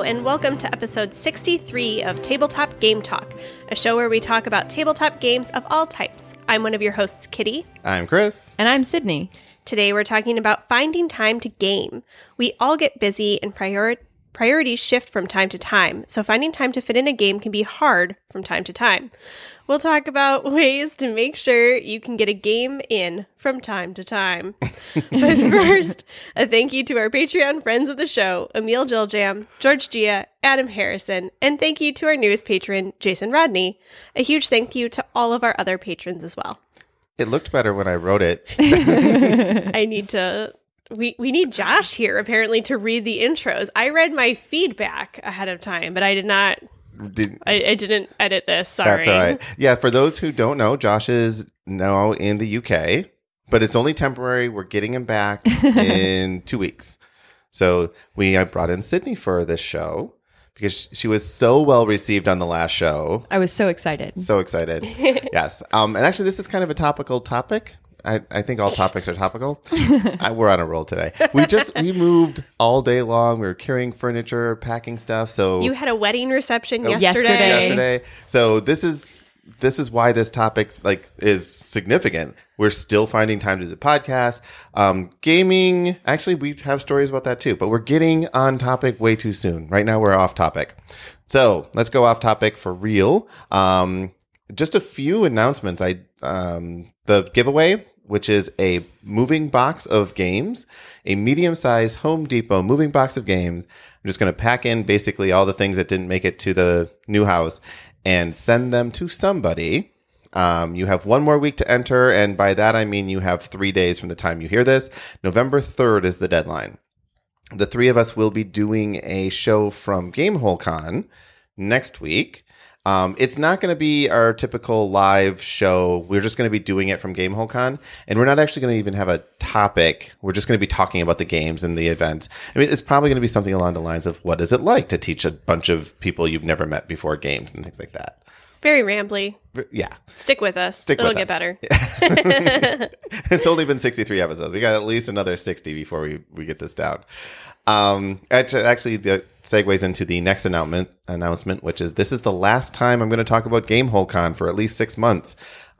and welcome to episode 63 of Tabletop Game Talk, a show where we talk about tabletop games of all types. I'm one of your hosts, Kitty. I'm Chris. And I'm Sydney. Today we're talking about finding time to game. We all get busy and priorities shift from time to time, so finding time to fit in a game can be hard from time to time. We'll talk about ways to make sure you can get a game in from time to time. But first, a thank you to our Patreon friends of the show, Emil Jiljam, George Gia, Adam Harrison, and thank you to our newest patron, Jason Rodney. A huge thank you to all of our other patrons as well. It looked better when I wrote it. We need Josh here, apparently, to read the intros. I read my feedback ahead of time, but I did not... I didn't edit this, sorry. That's all right. Yeah, for those who don't know, Josh is now in the UK, but it's only temporary. We're getting him back in 2 weeks. So I brought in Sydney for this show because she was so well received on the last show. I was so excited. So excited. Yes. And actually, this is kind of a topical topic. I think all topics are topical. We're on a roll today. We moved all day long. We were carrying furniture, packing stuff. So you had a wedding reception yesterday. So this is why this topic is significant. We're still finding time to do the podcast. Gaming. Actually, we have stories about that too. But we're getting on topic way too soon. Right now, we're off topic. So let's go off topic for real. Just a few announcements. The giveaway, which is a moving box of games, a medium-sized Home Depot moving box of games. I'm just going to pack in basically all the things that didn't make it to the new house and send them to somebody. You have 1 more week to enter, and by that I mean you have 3 days from the time you hear this. November 3rd is the deadline. The three of us will be doing a show from GameholeCon next week. It's not going to be our typical live show. We're just going to be doing it from GameholeCon, and we're not actually going to even have a topic. We're just going to be talking about the games and the events. I mean, it's probably going to be something along the lines of what is it like to teach a bunch of people you've never met before games and things like that. Very rambly. Yeah. Stick with us. It'll get better. It's only been 63 episodes. We got at least another 60 before we get this down. Actually, the segues into the next announcement, which is this is the last time I'm going to talk about GameholeCon for at least 6 months.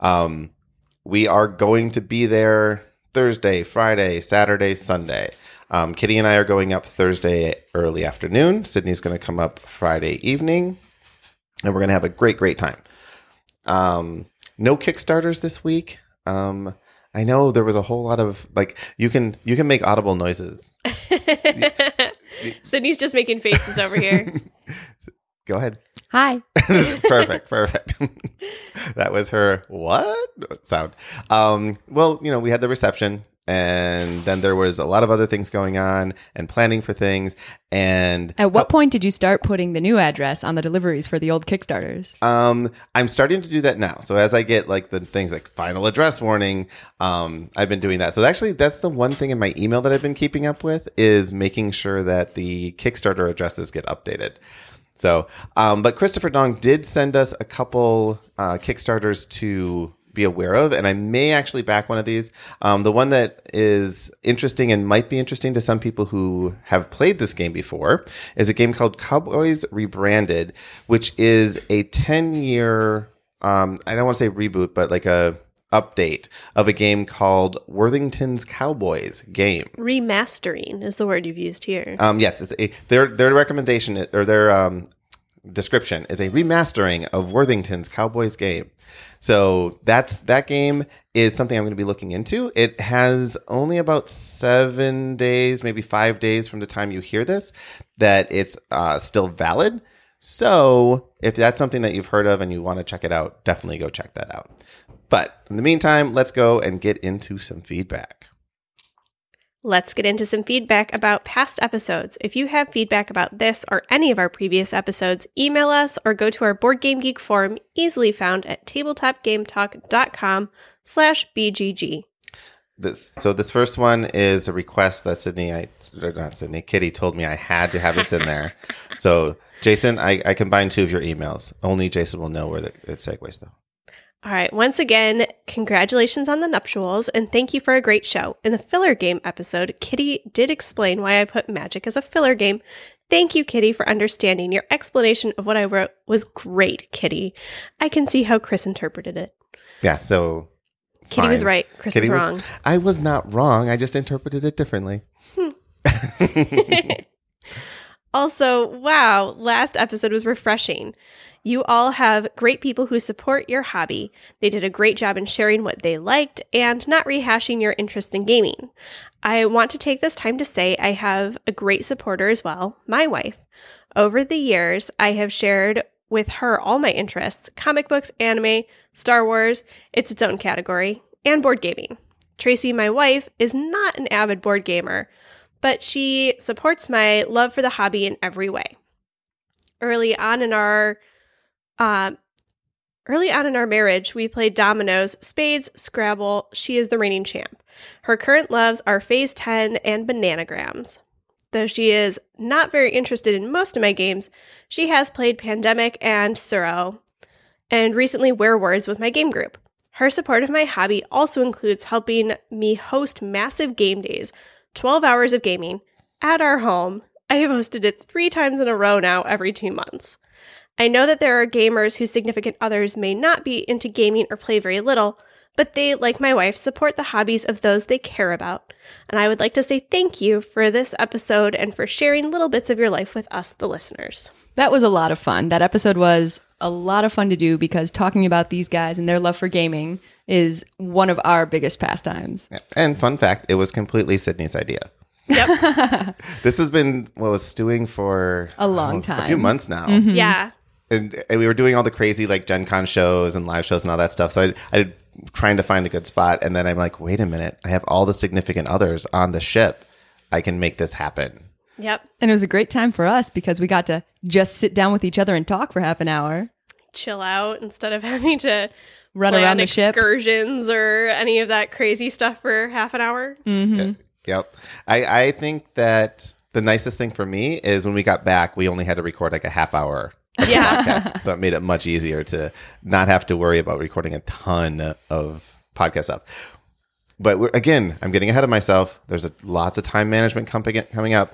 We are going to be there Thursday, Friday, Saturday, Sunday. Kitty and I are going up Thursday early afternoon. Sydney's going to come up Friday evening, and we're going to have a great time. No Kickstarters this week. I know there was a whole lot of you can make audible noises. Sydney's just making faces over here. Go ahead. Hi. Perfect. That was her what sound. Well, we had the reception, and then there was a lot of other things going on and planning for things. And at what point did you start putting the new address on the deliveries for the old Kickstarters? I'm starting to do that now. So as I get the things like final address warning, I've been doing that. So actually, that's the one thing in my email that I've been keeping up with is making sure that the Kickstarter addresses get updated. So, but Christopher Dong did send us a couple Kickstarters to be aware of, and I may actually back one of these. The one that is interesting and might be interesting to some people who have played this game before is a game called Cowboys Rebranded, which is a 10-year, I don't want to say reboot, but a update of a game called Worthington's Cowboys game. Remastering is the word you've used here. Yes, their recommendation or their description is a remastering of Worthington's Cowboys game. So that game is something I'm going to be looking into. It has only about 7 days, maybe 5 days from the time you hear this, that it's still valid. So if that's something that you've heard of and you want to check it out, definitely go check that out. But in the meantime, let's go and get into some feedback. Let's get into some feedback about past episodes. If you have feedback about this or any of our previous episodes, email us or go to our Board Game Geek forum, easily found at tabletopgametalk.com/BGG. This first one is a request that Kitty told me I had to have this in there. So Jason, I combined 2 of your emails. Only Jason will know where it segues though. All right. Once again, congratulations on the nuptials, and thank you for a great show. In the filler game episode, Kitty did explain why I put Magic as a filler game, Thank you, Kitty, for understanding. Your explanation of what I wrote was great, Kitty. I can see how Chris interpreted it. Yeah, so Kitty was fine. right. Chris Kitty was wrong. I was not wrong. I just interpreted it differently. Also, wow, last episode was refreshing. You all have great people who support your hobby. They did a great job in sharing what they liked and not rehashing your interest in gaming. I want to take this time to say I have a great supporter as well, my wife. Over the years, I have shared with her all my interests: comic books, anime, Star Wars, it's its own category, and board gaming. Tracy, my wife, is not an avid board gamer, but she supports my love for the hobby in every way. Early on in our marriage, we played dominoes, spades, Scrabble. She is the reigning champ. Her current loves are Phase 10 and Bananagrams. Though she is not very interested in most of my games, she has played Pandemic and Suro, and recently Werewords with my game group. Her support of my hobby also includes helping me host massive game days, 12 hours of gaming, at our home. I have hosted it 3 times in a row now every 2 months. I know that there are gamers whose significant others may not be into gaming or play very little, but they, like my wife, support the hobbies of those they care about. And I would like to say thank you for this episode and for sharing little bits of your life with us, the listeners. That was a lot of fun. That episode was a lot of fun to do because talking about these guys and their love for gaming is one of our biggest pastimes. And fun fact, it was completely Sydney's idea. Yep. This has been what was stewing for A long time. a few months now. Yeah. And we were doing all the crazy like Gen Con shows and live shows and all that stuff. So I trying to find a good spot. And then I'm like, wait a minute, I have all the significant others on the ship. I can make this happen. Yep. And it was a great time for us because we got to just sit down with each other and talk for half an hour. Chill out instead of having to Run plan around the ship. excursions or any of that crazy stuff for half an hour. Yep. I think that the nicest thing for me is when we got back, we only had to record like a half hour Yeah. podcast. So it made it much easier to not have to worry about recording a ton of podcast stuff. But again, I'm getting ahead of myself. There's lots of time management coming up.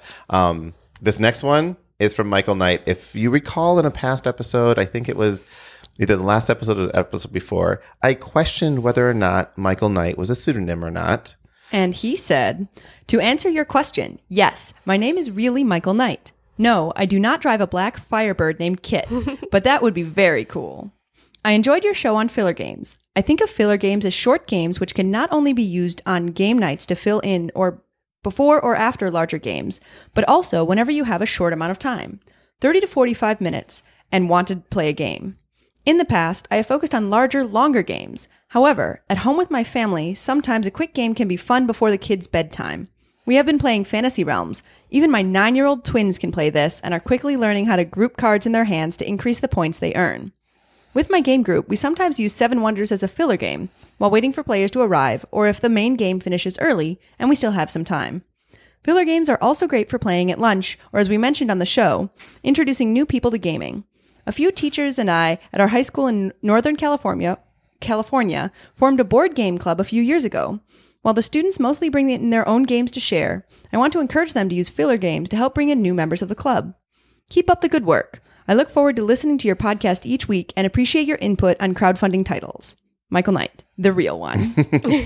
This next one is from Michael Knight. If you recall in a past episode, I think it was either the last episode or the episode before, I questioned whether or not Michael Knight was a pseudonym or not. And he said, to answer your question, yes, my name is really Michael Knight. No, I do not drive a black Firebird named Kit, but that would be very cool. I enjoyed your show on filler games. I think of filler games as short games which can not only be used on game nights to fill in or before or after larger games, but also whenever you have a short amount of time, 30 to 45 minutes, and want to play a game. In the past, I have focused on larger, longer games. However, at home with my family, sometimes a quick game can be fun before the kids' bedtime. We have been playing Fantasy Realms. Even my 9-year-old twins can play this and are quickly learning how to group cards in their hands to increase the points they earn. With my game group, we sometimes use Seven Wonders as a filler game while waiting for players to arrive, or if the main game finishes early and we still have some time. Filler games are also great for playing at lunch, or as we mentioned on the show, introducing new people to gaming. A few teachers and I at our high school in Northern California, formed a board game club a few years ago. While the students mostly bring in their own games to share, I want to encourage them to use filler games to help bring in new members of the club. Keep up the good work. I look forward to listening to your podcast each week and appreciate your input on crowdfunding titles. Michael Knight, the real one.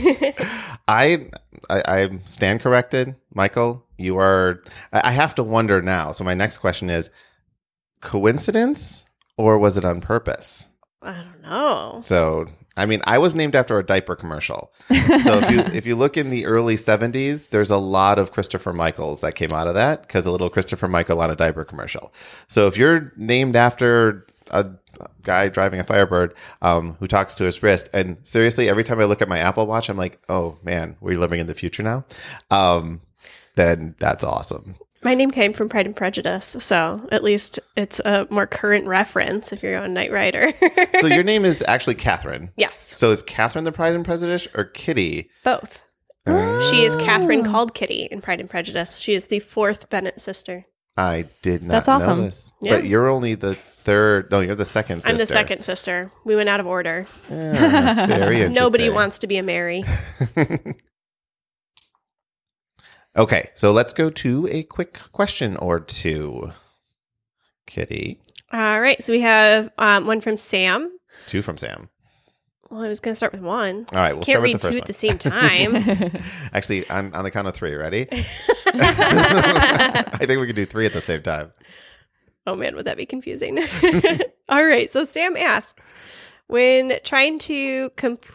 I stand corrected, Michael. You are. I have to wonder now. So my next question is: coincidence or was it on purpose? I don't know. So I mean, I was named after a diaper commercial. So if you look in the early 70s, there's a lot of Christopher Michaels that came out of that because a little Christopher Michael on a diaper commercial. So if you're named after a guy driving a Firebird who talks to his wrist, and seriously, every time I look at my Apple Watch, I'm like, oh man, we're living in the future now. Then that's awesome. My name came from Pride and Prejudice, so at least it's a more current reference if you're on Knight Rider. So your name is actually Catherine. Yes. So is Catherine the Pride and Prejudice or Kitty? Both. She is Catherine called Kitty in Pride and Prejudice. She is the 4th Bennet sister. I did not That's awesome. know this. Yeah. But you're only the third. No, you're the second sister. I'm the second sister. We went out of order. Very interesting. Nobody wants to be a Mary. Okay, so let's go to a quick question or two. Kitty. All right. So we have one from Sam. 2 from Sam. Well, I was going to start with one. All right, we'll Can't start with read the first two one. at the same time. Actually, I'm on the count of 3. Ready? I think we can do 3 at the same time. Oh man, would that be confusing? All right. So Sam asks, when trying to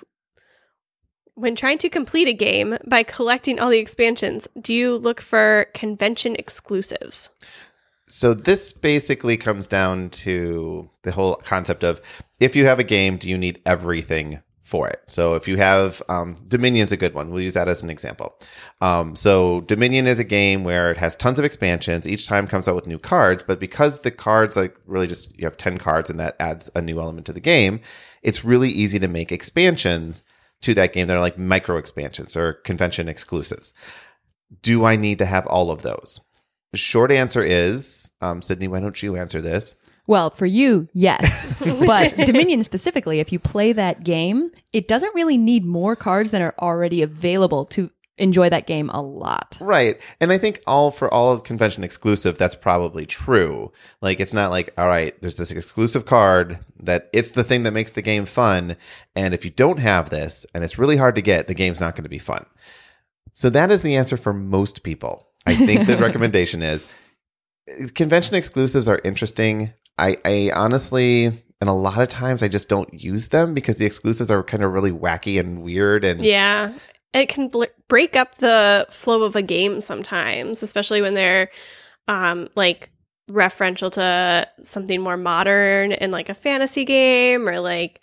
complete a game by collecting all the expansions, do you look for convention exclusives? So this basically comes down to the whole concept of, if you have a game, do you need everything for it? So if you have Dominion's a good one. We'll use that as an example. So Dominion is a game where it has tons of expansions. Each time comes out with new cards, but because the cards like really just, you have 10 cards and that adds a new element to the game, it's really easy to make expansions to that game that are like micro expansions or convention exclusives. Do I need to have all of those? The short answer is, Sydney, why don't you answer this? Well, for you, yes. But Dominion specifically, if you play that game, it doesn't really need more cards than are already available to enjoy that game a lot. Right. And I think for all of convention exclusive, that's probably true. Like, it's not like, all right, there's this exclusive card that it's the thing that makes the game fun. And if you don't have this and it's really hard to get, the game's not going to be fun. So that is the answer for most people. I think the recommendation is convention exclusives are interesting. I honestly, and a lot of times I just don't use them because the exclusives are kind of really wacky and weird. And yeah, it can break up the flow of a game sometimes, especially when they're like referential to something more modern and like a fantasy game, or like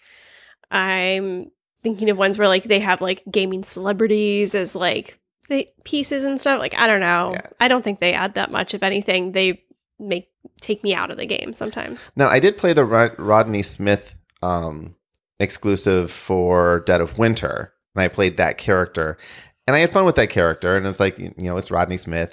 I'm thinking of ones where like they have like gaming celebrities as like the pieces and stuff. Like, I don't know. Yeah. I don't think they add that much. If anything, they take me out of the game sometimes. Now, I did play the Rodney Smith exclusive for Dead of Winter, and I played that character, and I had fun with that character, and it was like, it's Rodney Smith,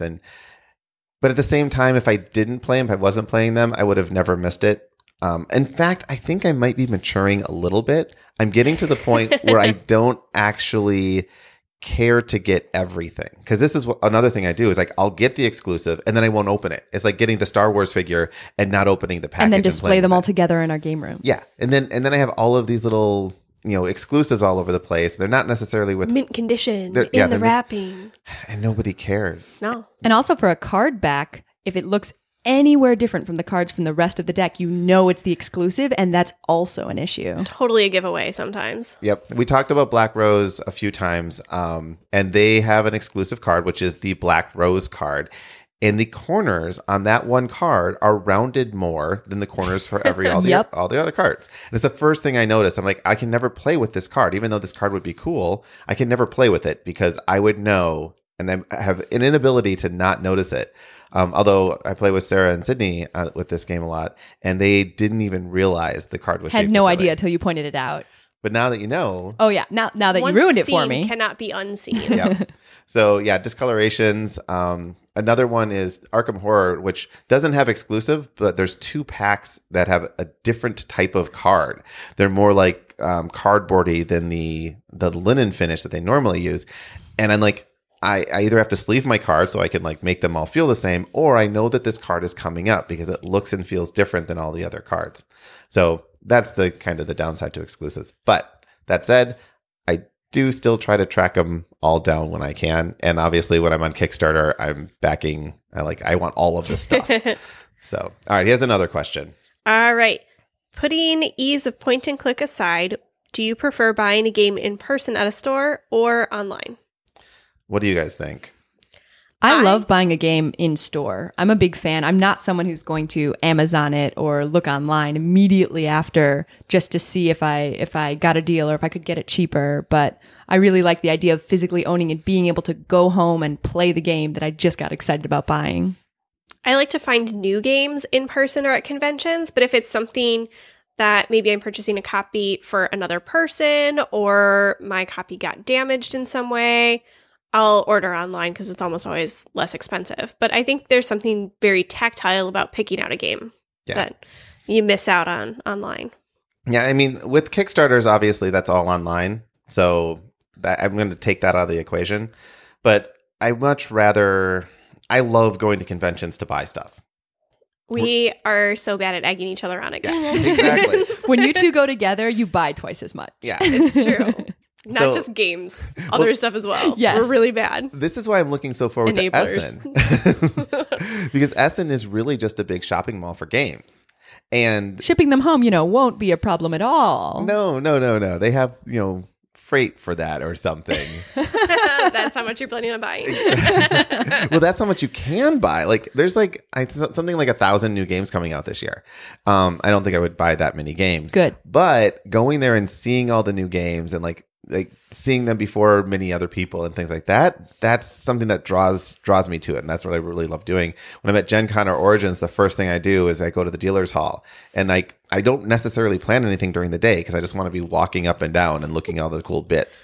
but at the same time, if I didn't play him, if I wasn't playing them, I would have never missed it. In fact, I think I might be maturing a little bit. I'm getting to the point where I don't actually care to get everything, because this is another thing I do is like I'll get the exclusive and then I won't open it. It's like getting the Star Wars figure and not opening the package and then display them all together together in our game room. Yeah, and then I have all of these little exclusives all over the place. They're not necessarily with mint condition they're in the wrapping, and nobody cares. No, and also for a card back, if it looks anywhere different from the cards from the rest of the deck, it's the exclusive, and that's also an issue. totally a giveaway sometimes. Yep. We talked about Black Rose a few times, and they have an exclusive card, which is the Black Rose card. And the corners on that one card are rounded more than the corners for all the other cards. And it's the first thing I noticed. I'm like, I can never play with this card. Even though this card would be cool, I can never play with it because I would know, and I have an inability to not notice it. Although I play with Sarah and Sydney with this game a lot, and they didn't even realize the card was Had shaped no differently. idea until you pointed it out. But now that you know. Oh, yeah. Now that Once you ruined it for seen me. cannot be unseen. Yeah. So, yeah, discolorations. Another one is Arkham Horror, which doesn't have exclusive, but there's 2 packs that have a different type of card. They're more like cardboardy than the linen finish that they normally use. And I'm like, I either have to sleeve my cards so I can like make them all feel the same, or I know that this card is coming up because it looks and feels different than all the other cards. So that's the kind of the downside to exclusives. But that said, I do still try to track them all down when I can. And obviously when I'm on Kickstarter, I'm backing, I want all of this stuff. So, all right, here's another question. All right. Putting ease of point and click aside, do you prefer buying a game in person at a store or online? What do you guys think? I love buying a game in store. I'm a big fan. I'm not someone who's going to Amazon it or look online immediately after just to see if I got a deal or if I could get it cheaper. But I really like the idea of physically owning it, being able to go home and play the game that I just got excited about buying. I like to find new games in person or at conventions, but if it's something that maybe I'm purchasing a copy for another person or my copy got damaged in some way, I'll order online because it's almost always less expensive. But I think there's something very tactile about picking out a game that you miss out on online. Yeah, I mean, with Kickstarters, obviously that's all online. So I'm going to take that out of the equation. But I much rather, I love going to conventions to buy stuff. We are so bad at egging each other on at Yeah, conventions. exactly. When you two go together, you buy twice as much. Yeah. It's true. Not So- just games, other stuff as well. Yes. We're really bad. This is why I'm looking so forward Enablers. to Essen. Because Essen is really just a big shopping mall for games. And Shipping them home, won't be a problem at all. no. They have, freight for that or something. That's how much you're planning on buying. Well, that's how much you can buy. Like, there's something like 1,000 new games coming out this year. I don't think I would buy that many games. Good. But going there and seeing all the new games and like seeing them before many other people and things like that, that's something that draws me to it. And that's what I really love doing. When I'm at Gen Con or Origins, the first thing I do is I go to the dealer's hall, and I don't necessarily plan anything during the day because I just want to be walking up and down and looking at all the cool bits.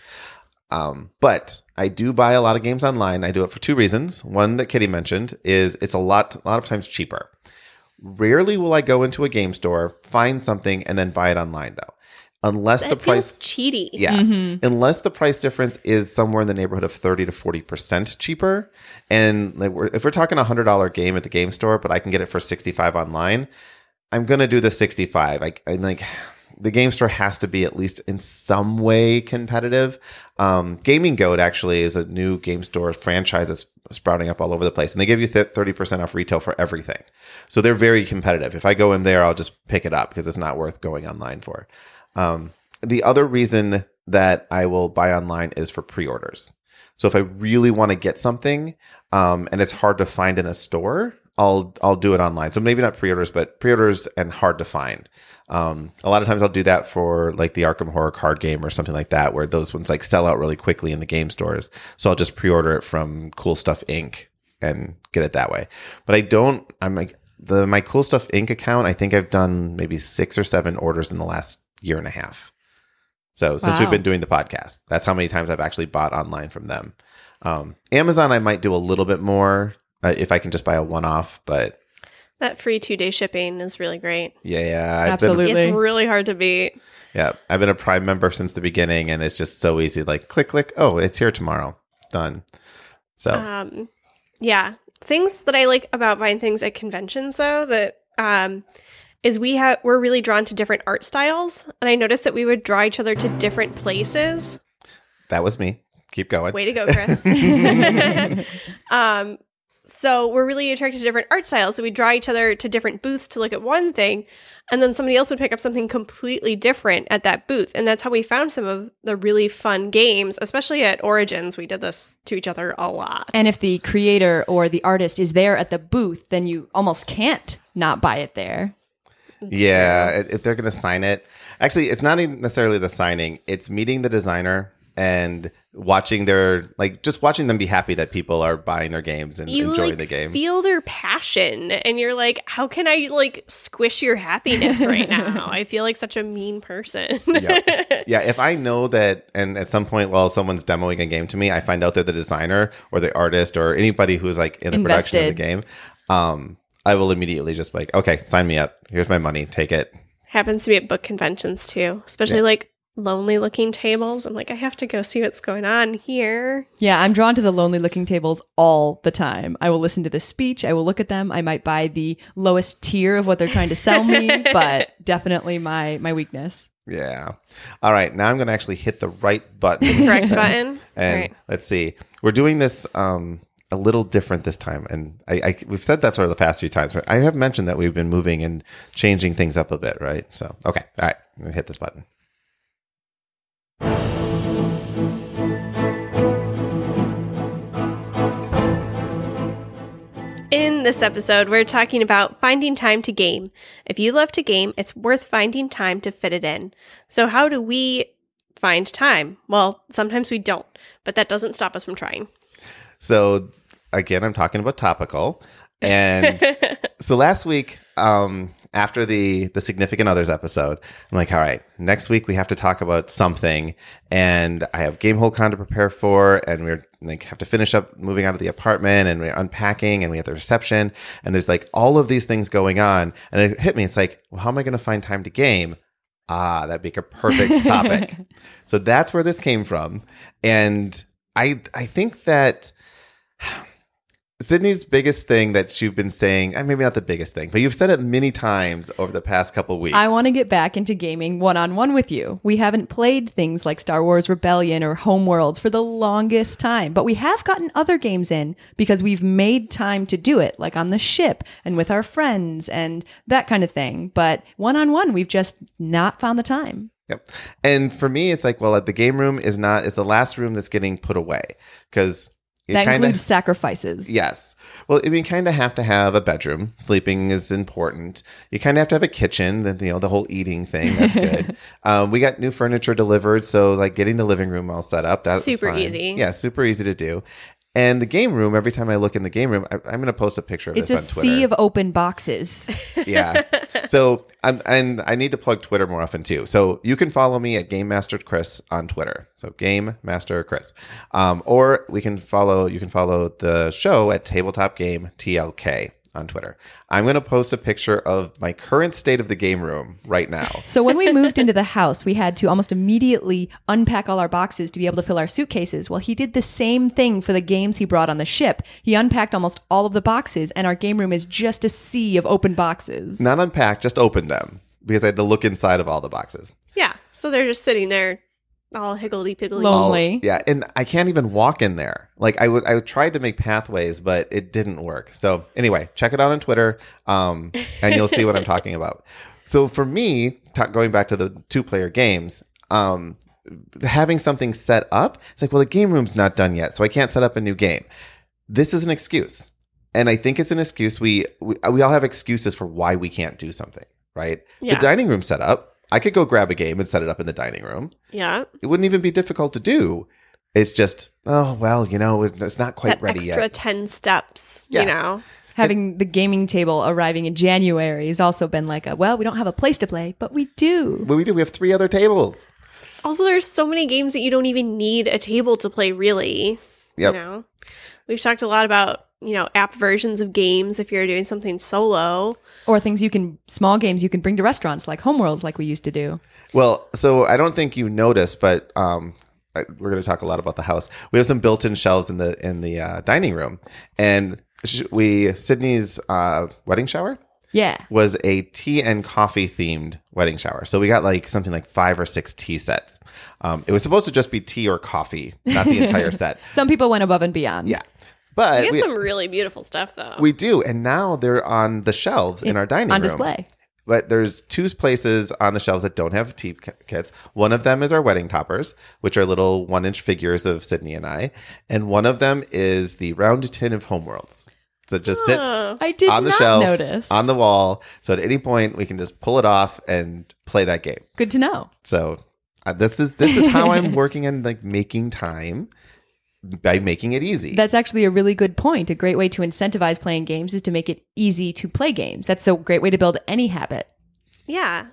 But I do buy a lot of games online. I do it for two reasons. One that Kitty mentioned is it's a lot of times cheaper. Rarely will I go into a game store, find something, and then buy it online though. Unless That the price, feels cheaty. yeah, unless the price difference is somewhere in the neighborhood of 30 to 40% cheaper. And like if we're talking a $100 game at the game store, but I can get it for 65 online, I'm going to do the 65. I'm like, the game store has to be at least in some way competitive. Gaming Goat actually is a new game store franchise that's sprouting up all over the place. And they give you 30% off retail for everything. So they're very competitive. If I go in there, I'll just pick it up because it's not worth going online for. The other reason that I will buy online is for pre-orders. So if I really want to get something, and it's hard to find in a store, I'll do it online. So maybe not pre-orders, but pre-orders and hard to find. A lot of times I'll do that for like the Arkham Horror card game or something like that, where those ones like sell out really quickly in the game stores. So I'll just pre-order it from Cool Stuff Inc. and get it that way. But my Cool Stuff Inc. account, I think I've done maybe 6 or 7 orders in the last year and a half. So since we've been doing the podcast, that's how many times I've actually bought online from them. Amazon, I might do a little bit more if I can just buy a one-off, but That free 2-day shipping is really great. yeah, Absolutely. It's really hard to beat. I've been a Prime member since the beginning, and it's just so easy. Like click, oh, it's here tomorrow, done. So Yeah. Things that I like about buying things at conventions, though, that is we're really drawn to different art styles. And I noticed that we would draw each other to different places. that was me. Keep going. Way to go, Chris. So we're really attracted to different art styles. So we draw each other to different booths to look at one thing, and then somebody else would pick up something completely different at that booth. And that's how we found some of the really fun games, especially at Origins. We did this to each other a lot. And if the creator or the artist is there at the booth, then you almost can't not buy it there. If they're going to sign it. Actually, it's not even necessarily the signing. It's meeting the designer and watching watching them be happy that people are buying their games and enjoying the game. Feel their passion, and you're like, how can I squish your happiness right now? I feel like such a mean person. Yeah, if I know that, and at some point while someone's demoing a game to me, I find out they're the designer or the artist or anybody who's like in the production of the game, I will immediately just okay, sign me up. Here's my money. Take it. Happens to be at book conventions too, especially lonely looking tables. I'm like, I have to go see what's going on here. Yeah, I'm drawn to the lonely looking tables all the time. I will listen to the speech. I will look at them. I might buy the lowest tier of what they're trying to sell me, but definitely my weakness. Yeah. All right. Now I'm going to actually hit the right button. Correct button. And right. Let's see. We're doing this a little different this time. And we've said that for the past few times. I have mentioned that we've been moving and changing things up a bit, right? So, okay. All right. I'm going to hit this button. In this episode, we're talking about finding time to game. If you love to game, it's worth finding time to fit it in. So how do we find time? Well, sometimes we don't, but that doesn't stop us from trying. So again, I'm talking about topical. And so last week, after the Significant Others episode, I'm like, all right, next week we have to talk about something. And I have GameholeCon to prepare for, and we're have to finish up moving out of the apartment, and we're unpacking, and we have the reception, and there's all of these things going on. And it hit me. It's like, well, how am I going to find time to game? That'd be a perfect topic. So that's where this came from. And I think that Sydney's biggest thing that you've been saying, and maybe not the biggest thing, but you've said it many times over the past couple weeks. I want to get back into gaming one-on-one with you. We haven't played things like Star Wars Rebellion or Homeworlds for the longest time, but we have gotten other games in because we've made time to do it, like on the ship and with our friends and that kind of thing. But one-on-one, we've just not found the time. Yep. And for me, it's like, well, the game room is the last room that's getting put away because that includes sacrifices. Yes. Well, I mean, kind of have to have a bedroom. Sleeping is important. You kind of have to have a kitchen. The whole eating thing. That's good. We got new furniture delivered, so like getting the living room all set up. That's super easy. Yeah, super easy to do. And the game room, every time I look in the game room, I'm going to post a picture of this on Twitter. It's a sea of open boxes. Yeah. So, and I need to plug Twitter more often too. So you can follow me at Game Master Chris on Twitter. So Game Master Chris. Or you can follow the show at Tabletop Game TLK on Twitter. I'm going to post a picture of my current state of the game room right now. So when we moved into the house, we had to almost immediately unpack all our boxes to be able to fill our suitcases. Well, he did the same thing for the games he brought on the ship. He unpacked almost all of the boxes, and our game room is just a sea of open boxes. Not unpacked, just open them, because I had to look inside of all the boxes. Yeah. So they're just sitting there all higgledy-piggledy. Lonely. Yeah, and I can't even walk in there. Like I tried to make pathways, but it didn't work. So anyway, check it out on Twitter, and you'll see what I'm talking about. So for me, going back to the 2-player games, having something set up, it's like, well, the game room's not done yet, so I can't set up a new game. This is an excuse, and I think it's an excuse. We all have excuses for why we can't do something, right? Yeah. The dining room set up. I could go grab a game and set it up in the dining room. Yeah. It wouldn't even be difficult to do. It's just, oh, well, it's not quite that ready extra yet. 10 steps, Yeah. Having the gaming table arriving in January has also been like we don't have a place to play, but we do. But we do. We have 3 other tables. Also, there's so many games that you don't even need a table to play, really. Yep. We've talked a lot about, app versions of games if you're doing something solo. Or small games you can bring to restaurants like Homeworlds like we used to do. Well, so I don't think you noticed, but we're going to talk a lot about the house. We have some built-in shelves in the dining room. And Sydney's wedding shower was a tea and coffee themed wedding shower. So we got like something like 5 or 6 tea sets. It was supposed to just be tea or coffee, not the entire set. Some people went above and beyond. Yeah. But We get some really beautiful stuff, though. We do. And now they're on the shelves in our dining room. On display. But there's 2 places on the shelves that don't have tea kits. One of them is our wedding toppers, which are little 1-inch figures of Sydney and I. And one of them is the round tin of Homeworlds. So it just sits I did on the not shelf, notice. on the wall. So at any point, we can just pull it off and play that game. Good to know. So this is how I'm working on like making time. By making it easy. That's actually a really good point. A great way to incentivize playing games is to make it easy to play games. That's a great way to build any habit. Yeah.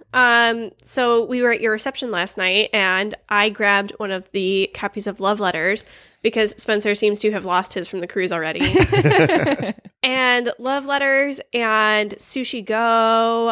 So we were at your reception last night, and I grabbed one of the copies of Love Letters because Spencer seems to have lost his from the cruise already. And Love Letters and Sushi Go,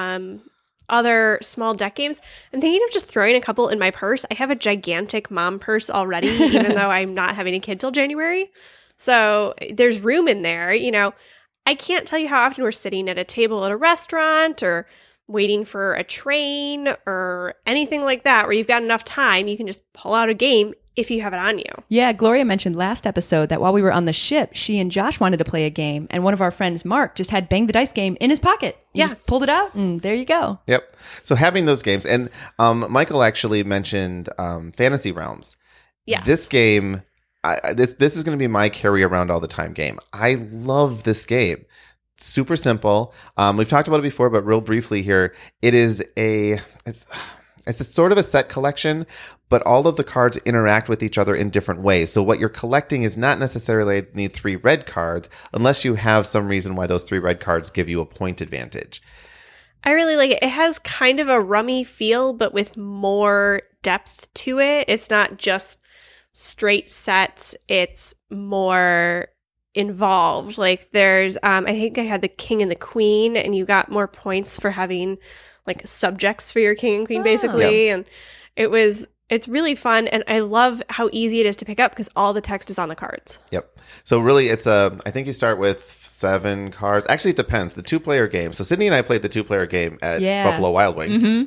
other small deck games. I'm thinking of just throwing a couple in my purse. I have a gigantic mom purse already, even though I'm not having a kid till January. So there's room in there. I can't tell you how often we're sitting at a table at a restaurant or waiting for a train or anything like that where you've got enough time, you can just pull out a game if you have it on you. Yeah, Gloria mentioned last episode that while we were on the ship, she and Josh wanted to play a game, and one of our friends, Mark, just had Bang the Dice game in his pocket. He just pulled it out, and there you go. Yep. So having those games, and Michael actually mentioned Fantasy Realms. Yes. This game, this is going to be my carry around all the time game. I love this game. Super simple. We've talked about it before, but real briefly here, it's a sort of a set collection, but all of the cards interact with each other in different ways. So what you're collecting is not necessarily need 3 red cards unless you have some reason why those 3 red cards give you a point advantage. I really like it. It has kind of a rummy feel, but with more depth to it. It's not just straight sets. It's more involved. Like there's, I think I had the king and the queen, and you got more points for having like subjects for your king and queen, basically. Yeah. And it was It's really fun, and I love how easy it is to pick up because all the text is on the cards. Yep. So really, it's I think you start with 7 cards. Actually, it depends. The 2-player game. So Sydney and I played the 2-player game at Buffalo Wild Wings.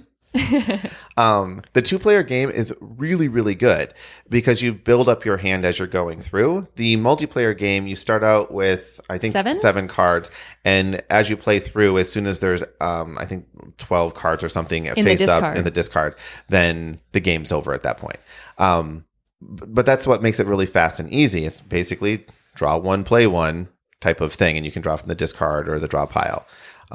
The 2-player game is really, really good because you build up your hand as you're going through. The multiplayer game, you start out with, I think, 7 cards. And as you play through, as soon as there's, I think, 12 cards or something face up in the discard, then the game's over at that point. But that's what makes it really fast and easy. It's basically draw one, play one type of thing. And you can draw from the discard or the draw pile.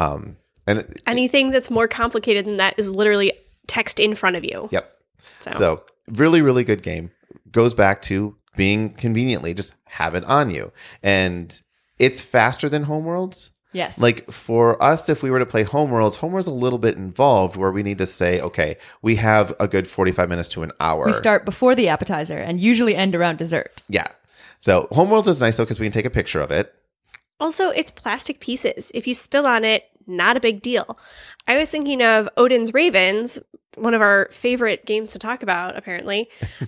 And anything that's more complicated than that is literally text in front of you. Yep. So really, really good game. Goes back to being conveniently just have it on you. And it's faster than Homeworlds. Yes. Like for us, if we were to play Homeworld's a little bit involved where we need to say, okay, we have a good 45 minutes to an hour. We start before the appetizer and usually end around dessert. Yeah. So Homeworlds is nice though because we can take a picture of it. Also, it's plastic pieces. If you spill on it, not a big deal. I was thinking of Odin's Ravens, one of our favorite games to talk about, apparently.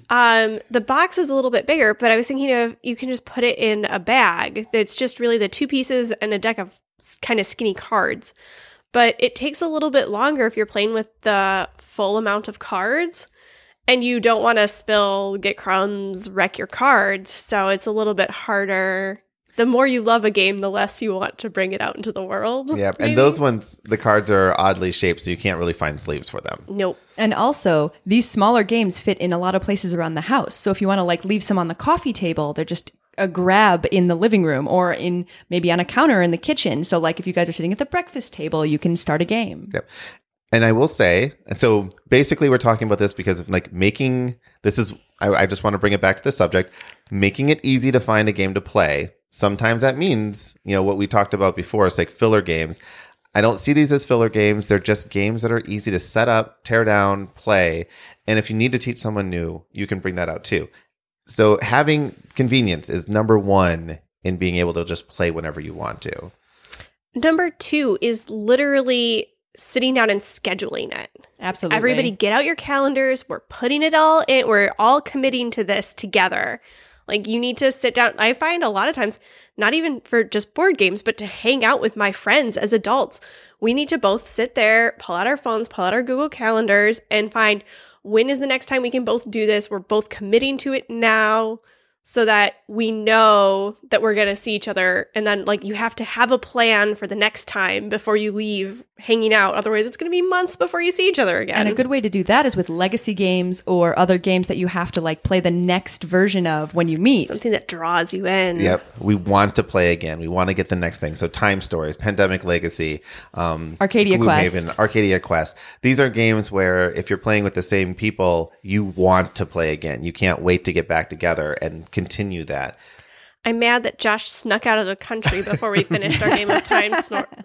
The box is a little bit bigger, but I was thinking of you can just put it in a bag. It's just really the 2 pieces and a deck of kind of skinny cards. But it takes a little bit longer if you're playing with the full amount of cards. And you don't want to spill, get crumbs, wreck your cards. So it's a little bit harder. The more you love a game, the less you want to bring it out into the world. Yeah, and those ones, the cards are oddly shaped, so you can't really find sleeves for them. Nope. And also, these smaller games fit in a lot of places around the house. So if you want to like leave some on the coffee table, they're just a grab in the living room or in maybe on a counter in the kitchen. So like if you guys are sitting at the breakfast table, you can start a game. Yep. And I will say, so basically we're talking about this because of like making, this is, I just want to bring it back to the subject, making it easy to find a game to play. Sometimes that means, what we talked about before, it's like filler games. I don't see these as filler games. They're just games that are easy to set up, tear down, play. And if you need to teach someone new, you can bring that out too. So having convenience is number 1 in being able to just play whenever you want to. Number 2 is literally sitting down and scheduling it. Absolutely. Everybody get out your calendars. We're putting it all in. We're all committing to this together. Like you need to sit down. I find a lot of times, not even for just board games, but to hang out with my friends as adults, we need to both sit there, pull out our phones, pull out our Google calendars and find when is the next time we can both do this. We're both committing to it now so that we know that we're going to see each other. And then like you have to have a plan for the next time before you leave hanging out. Otherwise, it's going to be months before you see each other again. And a good way to do that is with legacy games or other games that you have to like play the next version of when you meet. Something that draws you in. Yep. We want to play again. We want to get the next thing. So Time Stories, Pandemic Legacy, Arcadia Gloomhaven, Quest. Arcadia Quest. These are games where if you're playing with the same people, you want to play again. You can't wait to get back together and continue that. I'm mad that Josh snuck out of the country before we finished our game of Time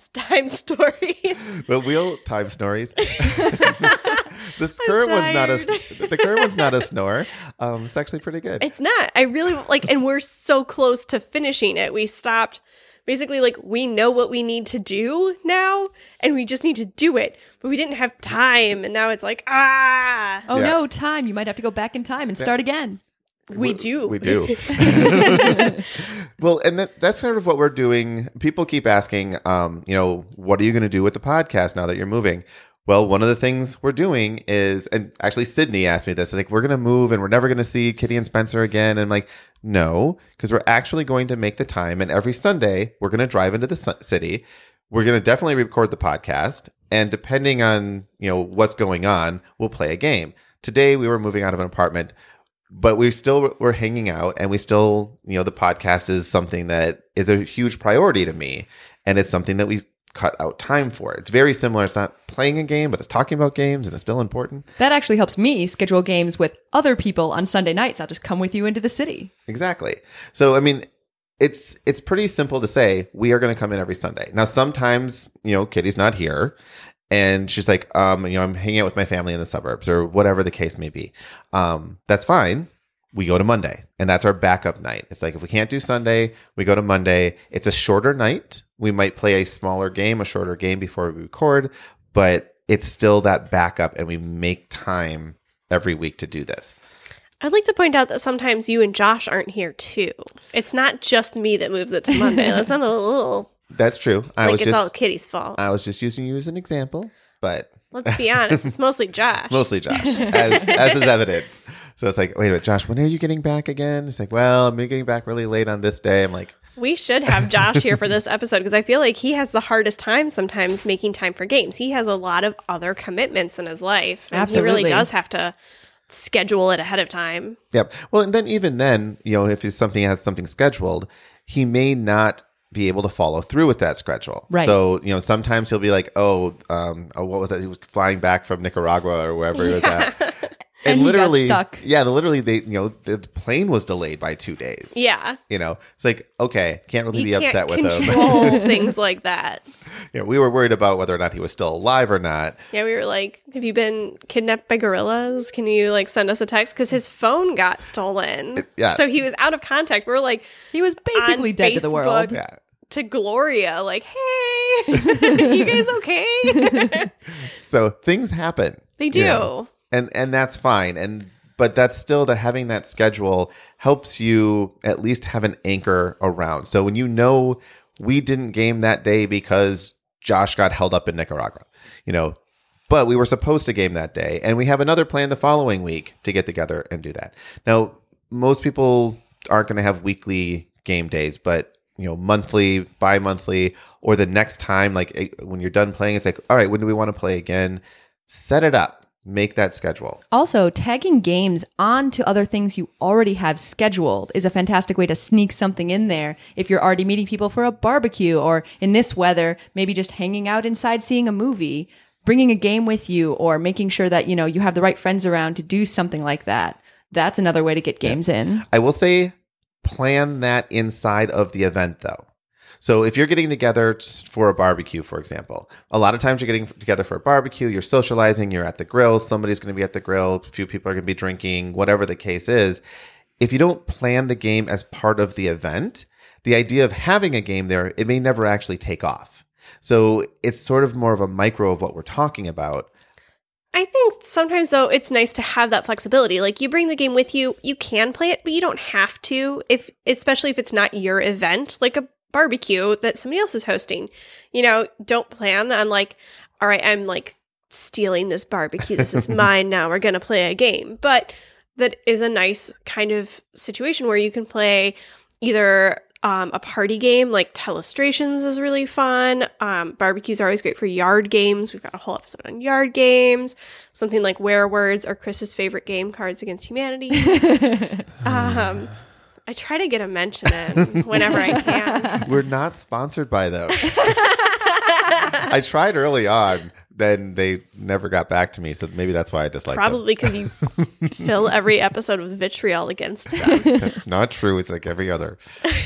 Stories. But we'll Time Stories. This current one's not the current one's not a snore. It's actually pretty good. It's not. I really like, and we're so close to finishing it. We stopped. Basically, like we know what we need to do now, and we just need to do it. But we didn't have time, and now it's like Oh no, time! You might have to go back in time and start again. We do. We do. Well, and that's sort of what we're doing. People keep asking, what are you going to do with the podcast now that you're moving? Well, one of the things we're doing is, and actually Sydney asked me this, like, we're going to move and we're never going to see Kitty and Spencer again. And I'm like, no, because we're actually going to make the time. And every Sunday, we're going to drive into the city. We're going to definitely record the podcast. And depending on, what's going on, we'll play a game. Today, we were moving out of an apartment. But we're hanging out and we still, the podcast is something that is a huge priority to me. And it's something that we cut out time for. It's very similar. It's not playing a game, but it's talking about games and it's still important. That actually helps me schedule games with other people on Sunday nights. I'll just come with you into the city. Exactly. So, I mean, it's pretty simple to say we are going to come in every Sunday. Now, sometimes, Kitty's not here. And she's like, I'm hanging out with my family in the suburbs or whatever the case may be. That's fine. We go to Monday and that's our backup night. It's like, if we can't do Sunday, we go to Monday. It's a shorter night. We might play a smaller game, a shorter game before we record, but it's still that backup and we make time every week to do this. I'd like to point out that sometimes you and Josh aren't here too. It's not just me that moves it to Monday. That's not a little That's true. it's all Kitty's fault. I was just using you as an example, but Let's be honest, it's mostly Josh. mostly Josh, as is evident. So it's like, wait a minute, Josh, when are you getting back again? It's like, well, I'm getting back really late on this day. I'm like, We should have Josh here for this episode because I feel like he has the hardest time sometimes making time for games. He has a lot of other commitments in his life. And Absolutely. He really does have to schedule it ahead of time. yep. Well, and then even then, if it's something has something scheduled, he may not be able to follow through with that schedule. Right. So, sometimes he'll be like, what was that? He was flying back from Nicaragua or wherever he was at. And he got literally, stuck. Yeah, literally, the plane was delayed by 2 days. Yeah. It's like, okay, can't really be You upset can't with him. control things like that. We were worried about whether or not he was still alive or not. Yeah, we were like, have you been kidnapped by gorillas? Can you send us a text? Because his phone got stolen. Yes. So he was out of contact. We were like, He was basically on dead to the world. Facebook. Yeah. to Gloria, like, hey, you guys okay? So things happen. They do. And that's fine. But that's still that having that schedule helps you at least have an anchor around. So when we didn't game that day because Josh got held up in Nicaragua, but we were supposed to game that day, and we have another plan the following week to get together and do that. Now, most people aren't going to have weekly game days, but monthly, bi-monthly, or the next time, when you're done playing, it's like, all right, when do we want to play again? Set it up. Make that schedule. Also, tagging games onto other things you already have scheduled is a fantastic way to sneak something in there if you're already meeting people for a barbecue, or in this weather, maybe just hanging out inside seeing a movie, bringing a game with you, or making sure that, you have the right friends around to do something like that. That's another way to get games in. I will say plan that inside of the event, though. So if you're getting together for a barbecue, for example, a lot of times you're getting together for a barbecue, you're socializing, you're at the grill, somebody's going to be at the grill, a few people are going to be drinking, whatever the case is. If you don't plan the game as part of the event, the idea of having a game there, it may never actually take off. So it's sort of more of a micro of what we're talking about. I think sometimes, though, it's nice to have that flexibility. Like, you bring the game with you, you can play it, but you don't have to, especially if it's not your event, like a barbecue that somebody else is hosting. Don't plan on all right, I'm stealing this barbecue. This is mine now. We're going to play a game. But that is a nice kind of situation where you can play either a party game, like Telestrations is really fun. Barbecues are always great for yard games. We've got a whole episode on yard games. Something like Where Words or Chris's favorite game, Cards Against Humanity. I try to get a mention in whenever I can. We're not sponsored by those. I tried early on, then they never got back to me, so maybe that's why I dislike them. Probably because you fill every episode with vitriol against them. That's not true. It's like every other.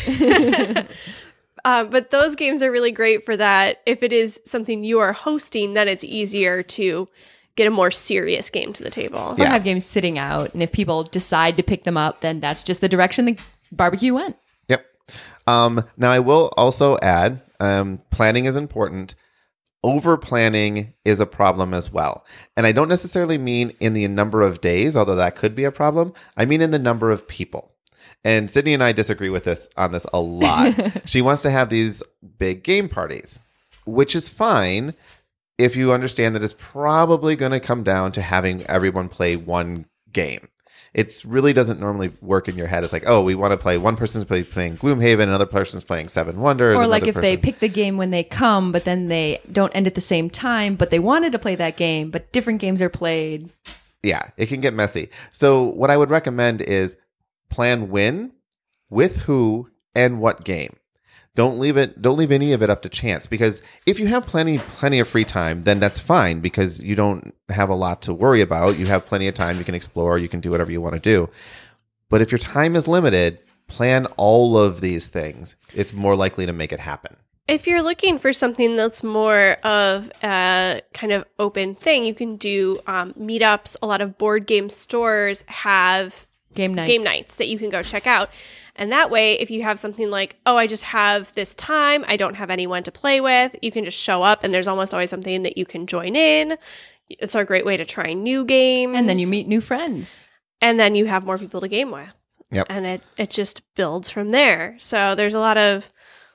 But those games are really great for that. If it is something you are hosting, then it's easier to get a more serious game to the table. Or have games sitting out, and if people decide to pick them up, then that's just the direction the barbecue went. Yep. Now, I will also add, planning is important. Over planning is a problem as well. And I don't necessarily mean in the number of days, although that could be a problem. I mean in the number of people. And Sydney and I disagree with on this a lot. She wants to have these big game parties, which is fine if you understand that it's probably going to come down to having everyone play one game. It really doesn't normally work in your head. It's like, oh, we want to play, one person's playing Gloomhaven, another person's playing Seven Wonders. Or like if they pick the game when they come, but then they don't end at the same time, but they wanted to play that game, but different games are played. Yeah, it can get messy. So what I would recommend is plan when, with who, and what game. Don't leave any of it up to chance, because if you have plenty of free time, then that's fine because you don't have a lot to worry about. You have plenty of time. You can explore. You can do whatever you want to do. But if your time is limited, plan all of these things. It's more likely to make it happen. If you're looking for something that's more of a kind of open thing, you can do meetups. A lot of board game stores have Game nights that you can go check out. And that way, if you have something like, oh, I just have this time, I don't have anyone to play with, you can just show up and there's almost always something that you can join in. It's a great way to try new games. And then you meet new friends. And then you have more people to game with. Yep. And it just builds from there. So there's a lot of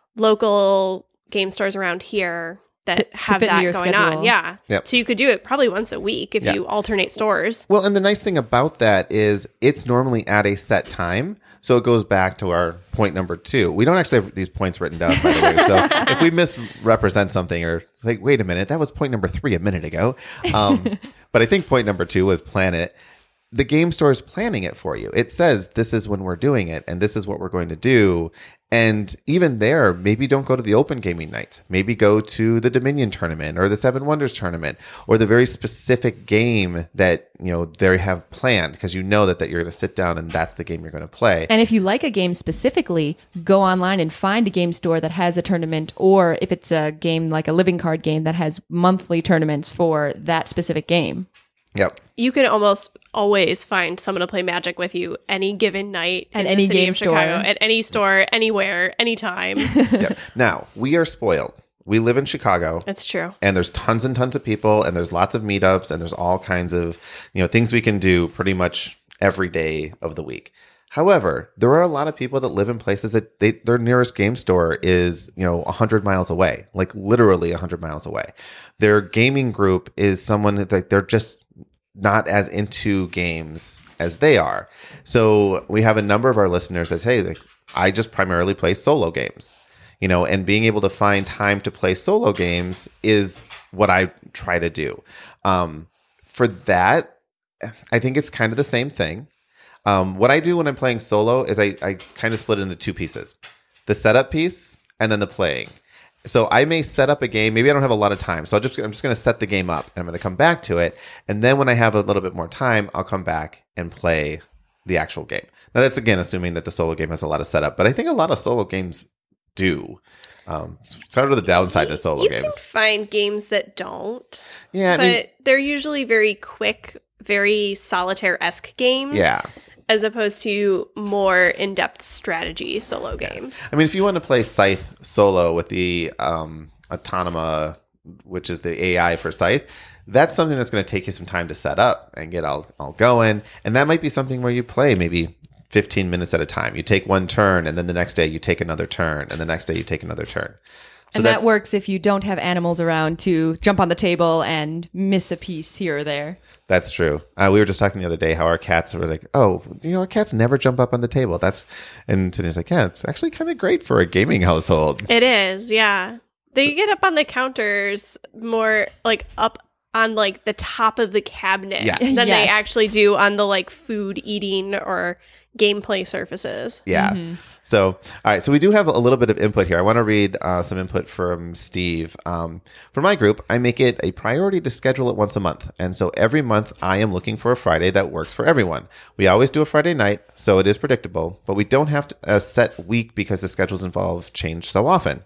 local game stores around here that have fit into that your going schedule. on. Yeah. Yep. So you could do it probably once a week if Yeah. you alternate stores. Well, and the nice thing about that is it's normally at a set time. So it goes back to our point number 2. We don't actually have these points written down, by the way. So if we misrepresent something or like, wait a minute, that was point number 3 a minute ago. But I think point number 2 was plan it. The game store is planning it for you. It says, this is when we're doing it and this is what we're going to do. And even there, maybe don't go to the open gaming nights. Maybe go to the Dominion tournament or the Seven Wonders tournament or the very specific game that, they have planned because you know that you're going to sit down and that's the game you're going to play. And if you like a game specifically, go online and find a game store that has a tournament, or if it's a game like a living card game that has monthly tournaments for that specific game. Yep. You can almost always find someone to play Magic with you any given night At in any the city game of Chicago, store. at any store, anywhere, anytime. Yep. Now, we are spoiled. We live in Chicago. That's true. And there's tons and tons of people and there's lots of meetups and there's all kinds of, things we can do pretty much every day of the week. However, there are a lot of people that live in places that their nearest game store is, 100 miles away, like literally 100 miles away. Their gaming group is someone that they're just not as into games as they are. So we have a number of our listeners that say, I just primarily play solo games. And being able to find time to play solo games is what I try to do. For that, I think it's kind of the same thing. What I do when I'm playing solo is I kind of split it into 2 pieces. The setup piece and then the playing. So I may set up a game. Maybe I don't have a lot of time. So I'm just going to set the game up and I'm going to come back to it. And then when I have a little bit more time, I'll come back and play the actual game. Now that's, again, assuming that the solo game has a lot of setup. But I think a lot of solo games do. It's sort of the downside to solo you games. can find games that don't. Yeah, but they're usually very quick, very solitaire-esque games. Yeah. As opposed to more in-depth strategy solo games. I mean, if you want to play Scythe solo with the Autonoma, which is the AI for Scythe, that's something that's going to take you some time to set up and get all going. And that might be something where you play maybe 15 minutes at a time. You take one turn, and then the next day you take another turn, and the next day you take another turn. So And that works if you don't have animals around to jump on the table and miss a piece here or there. That's true. We were just talking the other day how our cats were like, our cats never jump up on the table. And Sydney's like, yeah, it's actually kind of great for a gaming household. It is, yeah. They get up on the counters more like up on like the top of the cabinet than they Yes. actually do on the like food eating or gameplay surfaces. Yeah. Mm-hmm. So, all right. So we do have a little bit of input here. I want to read some input from Steve. For my group, I make it a priority to schedule it once a month. And so every month I am looking for a Friday that works for everyone. We always do a Friday night, so it is predictable, but we don't have a set week because the schedules involved change so often.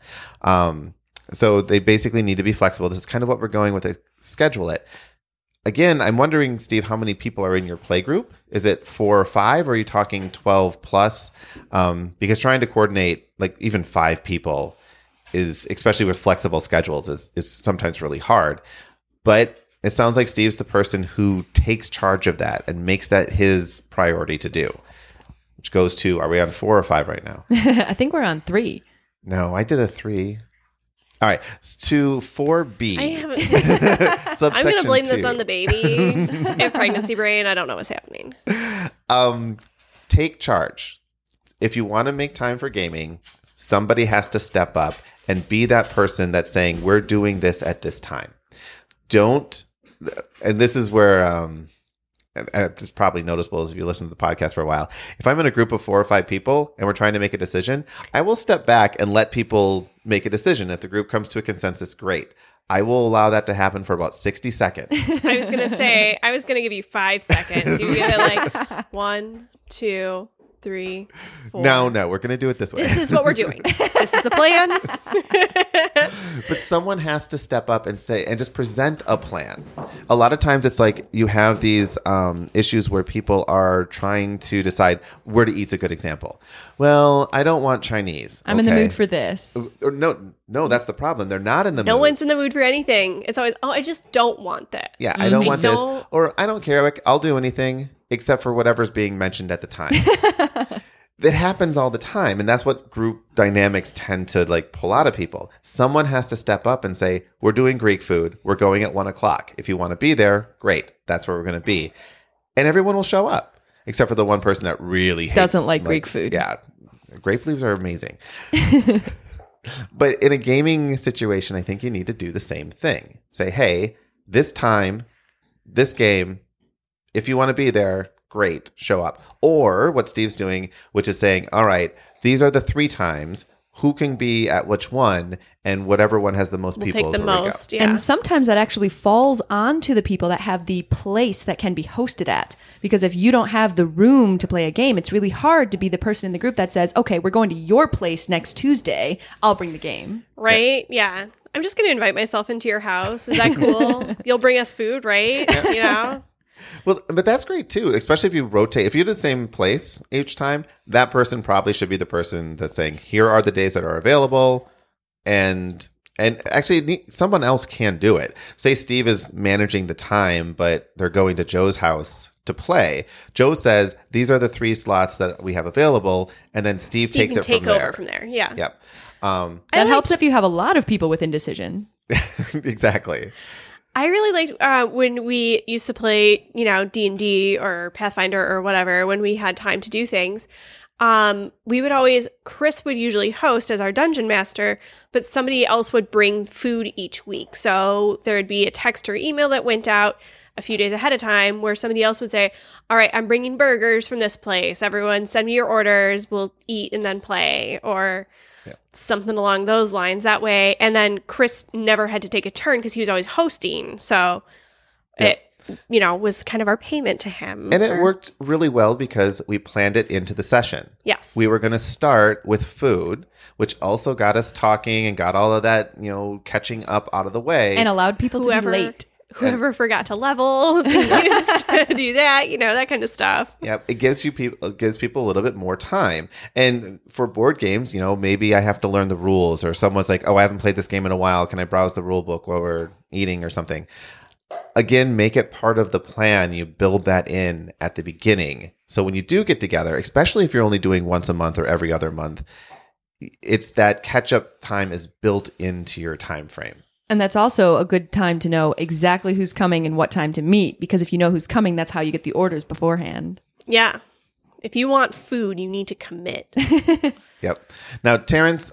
So they basically need to be flexible. This is kind of what we're going with. Schedule it. Again, I'm wondering, Steve, how many people are in your play group? Is it 4 or 5, or are you talking 12 plus? Because trying to coordinate like even 5 people is, especially with flexible schedules, is sometimes really hard. But it sounds like Steve's the person who takes charge of that and makes that his priority to do. Which goes to, are we on 4 or 5 right now? I think we're on 3. No, I did a 3. All right, to 4B. I haven't. I'm going to blame this 2. on the baby. I have pregnancy brain. I don't know what's happening. Take charge. If you want to make time for gaming, somebody has to step up and be that person that's saying, we're doing this at this time. Don't, and this is where, and it's probably noticeable as if you listen to the podcast for a while. If I'm in a group of 4 or 5 people and we're trying to make a decision, I will step back and let people make a decision. If the group comes to a consensus, great. I will allow that to happen for about 60 seconds. I was going to say, I was going to give you 5 seconds. You give it like 1, 2, 3, 4. No, we're going to do it this way. This is what we're doing. This is the plan. But someone has to step up and say, and just present a plan. A lot of times it's like you have these issues where people are trying to decide where to eat's a good example. Well, I don't want Chinese. I'm in the mood for this. Or no, that's the problem. They're not in the mood. No one's in the mood for anything. It's always, I just don't want this. Yeah, I don't want this. Or I don't care. I'll do anything except for whatever's being mentioned at the time. That happens all the time. And that's what group dynamics tend to like pull out of people. Someone has to step up and say, we're doing Greek food. We're going at 1:00. If you want to be there, great. That's where we're going to be. And everyone will show up, except for the one person that really hates, doesn't like Greek food. Yeah. Grape leaves are amazing. But in a gaming situation, I think you need to do the same thing. Say, hey, this time, this game, if you want to be there, great, show up. Or what Steve's doing, which is saying, all right, these are the 3 times. Who can be at which one? And whatever one has the most people pick the is where we most. go. Yeah. And sometimes that actually falls onto the people that have the place that can be hosted at. Because if you don't have the room to play a game, it's really hard to be the person in the group that says, okay, we're going to your place next Tuesday. I'll bring the game. Right? Yeah. I'm just going to invite myself into your house. Is that cool? You'll bring us food, right? You know? Well, but that's great too, especially if you rotate. If you do the same place each time, that person probably should be the person that's saying, here are the days that are available. And actually, someone else can do it. Say Steve is managing the time, but they're going to Joe's house to play. Joe says, these are the 3 slots that we have available. And then Steve takes it from there. Take over from there. Yeah. Yep. That helps if you have a lot of people with indecision. Exactly. I really liked when we used to play, D&D or Pathfinder or whatever, when we had time to do things. Chris would usually host as our dungeon master, but somebody else would bring food each week. So there would be a text or email that went out a few days ahead of time where somebody else would say, all right, I'm bringing burgers from this place. Everyone send me your orders. We'll eat and then play, or something along those lines that way. And then Chris never had to take a turn because he was always hosting. So it was kind of our payment to him. And it worked really well because we planned it into the session. Yes. We were going to start with food, which also got us talking and got all of that, catching up out of the way. And allowed people to be late. Whoever forgot to level used to do that, that kind of stuff. Yeah, it gives people a little bit more time. And for board games, maybe I have to learn the rules, or someone's like, oh, I haven't played this game in a while. Can I browse the rule book while we're eating or something? Again, make it part of the plan. You build that in at the beginning. So when you do get together, especially if you're only doing once a month or every other month, it's that catch-up time is built into your time frame. And that's also a good time to know exactly who's coming and what time to meet, because if you know who's coming, that's how you get the orders beforehand. Yeah. If you want food, you need to commit. Yep. Now, Terrence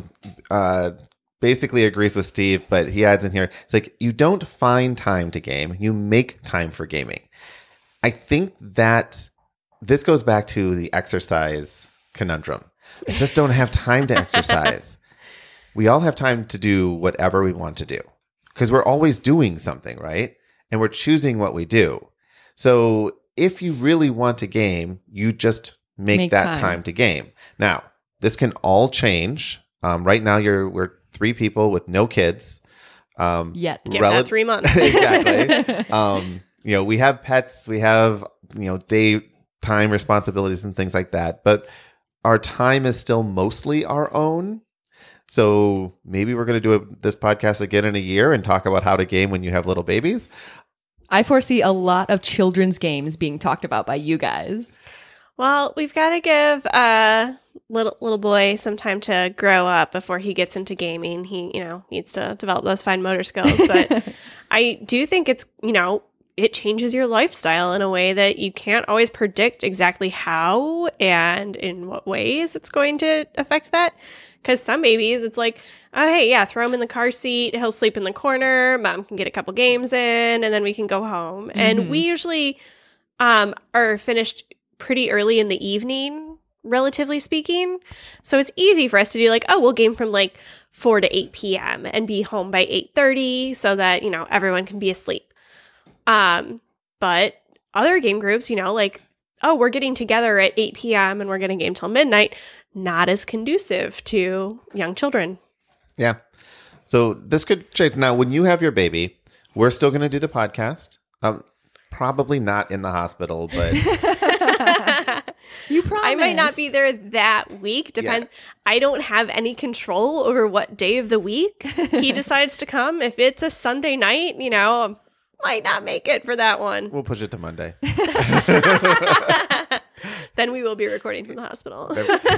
basically agrees with Steve, but he adds in here, it's like, you don't find time to game, you make time for gaming. I think that this goes back to the exercise conundrum. I just don't have time to exercise. We all have time to do whatever we want to do because we're always doing something, right? And we're choosing what we do. So if you really want to game, you just make that time to game. Now, this can all change. Right now, we're 3 people with no kids. Yet. Give that 3 months. Exactly. We have pets. We have, daytime responsibilities and things like that. But our time is still mostly our own. So maybe we're going to do this podcast again in a year and talk about how to game when you have little babies. I foresee a lot of children's games being talked about by you guys. Well, we've got to give little boy some time to grow up before he gets into gaming. He, needs to develop those fine motor skills. But I do think it's, it changes your lifestyle in a way that you can't always predict exactly how and in what ways it's going to affect that. Because some babies, it's like, oh, hey, yeah, throw him in the car seat. He'll sleep in the corner. Mom can get a couple games in, and then we can go home. Mm-hmm. And we usually are finished pretty early in the evening, relatively speaking. So it's easy for us to do like, oh, we'll game from like 4 to 8 p.m. and be home by 8:30 so that, everyone can be asleep. But other game groups, like oh, we're getting together at 8 p.m. and we're going to game till midnight, not as conducive to young children. Yeah. So this could change. Now, when you have your baby, we're still going to do the podcast. Probably not in the hospital, but You promised. I might not be there that week. Depends. Yeah. I don't have any control over what day of the week he decides to come. If it's a Sunday night, might not make it for that one. we'll push it to Monday. Then we will be recording from the hospital.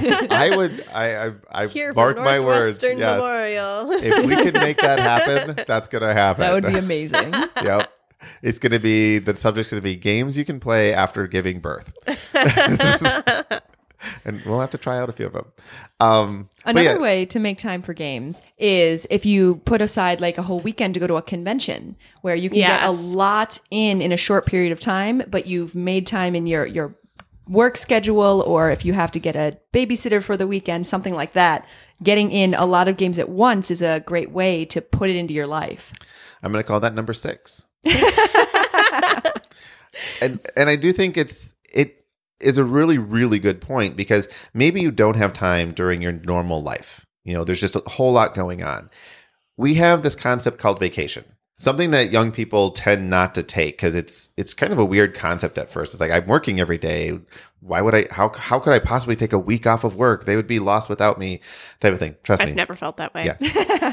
I Here mark from my words. Northwestern Yes. Memorial. If we can make that happen, that's going to happen. That would be amazing. Yep. It's going to be, the subject's going to be games you can play after giving birth. And we'll have to try out a few of them. Another way to make time for games is if you put aside like a whole weekend to go to a convention where you can get a lot in a short period of time, but you've made time in your work schedule, or if you have to get a babysitter for the weekend, something like that. Getting in a lot of games at once is a great way to put it into your life. I'm going to call that number 6. and I do think it is a really, really good point, because maybe you don't have time during your normal life. There's just a whole lot going on. We have this concept called vacation, something that young people tend not to take because it's kind of a weird concept at first. It's like, I'm working every day. Why would I, how could I possibly take a week off of work? They would be lost without me, type of thing. Trust me. I've never felt that way. Yeah.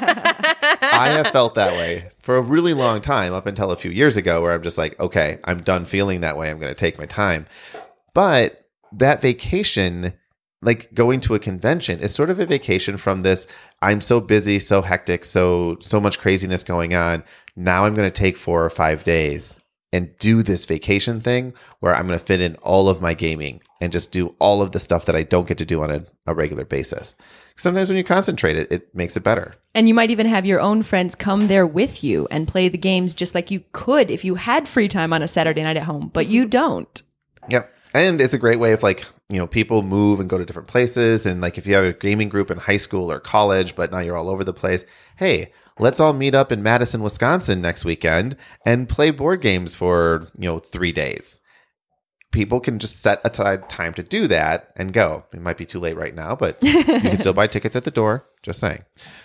I have felt that way for a really long time, up until a few years ago, where I'm just like, okay, I'm done feeling that way. I'm going to take my time. But that vacation, like going to a convention, is sort of a vacation from this, I'm so busy, so hectic, so much craziness going on. Now I'm going to take 4 or 5 days and do this vacation thing where I'm going to fit in all of my gaming and just do all of the stuff that I don't get to do on a regular basis. Sometimes when you concentrate it makes it better. And you might even have your own friends come there with you and play the games just like you could if you had free time on a Saturday night at home, but you don't. Yep. And it's a great way if people move and go to different places. And like if you have a gaming group in high school or college, but now you're all over the place. Hey, let's all meet up in Madison, Wisconsin next weekend and play board games for, 3 days. People can just set a time to do that and go. It might be too late right now, but you can still buy tickets at the door. Just saying.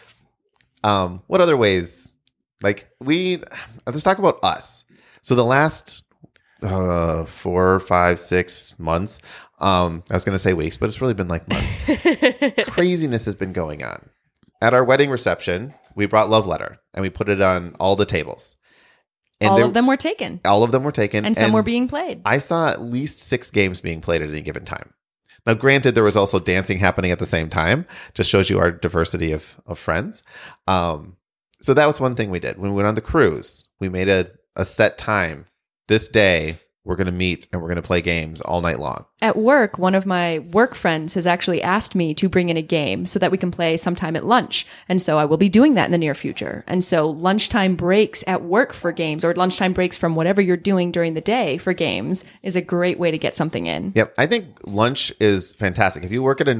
What other ways? Let's talk about us. So the last 4, 5, 6 months. I was going to say weeks, but it's really been like months. Craziness has been going on. At our wedding reception, we brought Love Letter and we put it on all the tables. And all of them were taken. All of them were taken. And some were being played. I saw at least 6 games being played at any given time. Now, granted, there was also dancing happening at the same time. Just shows you our diversity of friends. So that was one thing we did. When we went on the cruise, we made a set time. This day, we're going to meet and we're going to play games all night long. At work, one of my work friends has actually asked me to bring in a game so that we can play sometime at lunch. And so I will be doing that in the near future. And so lunchtime breaks at work for games, or lunchtime breaks from whatever you're doing during the day for games, is a great way to get something in. Yep. I think lunch is fantastic. If you work at a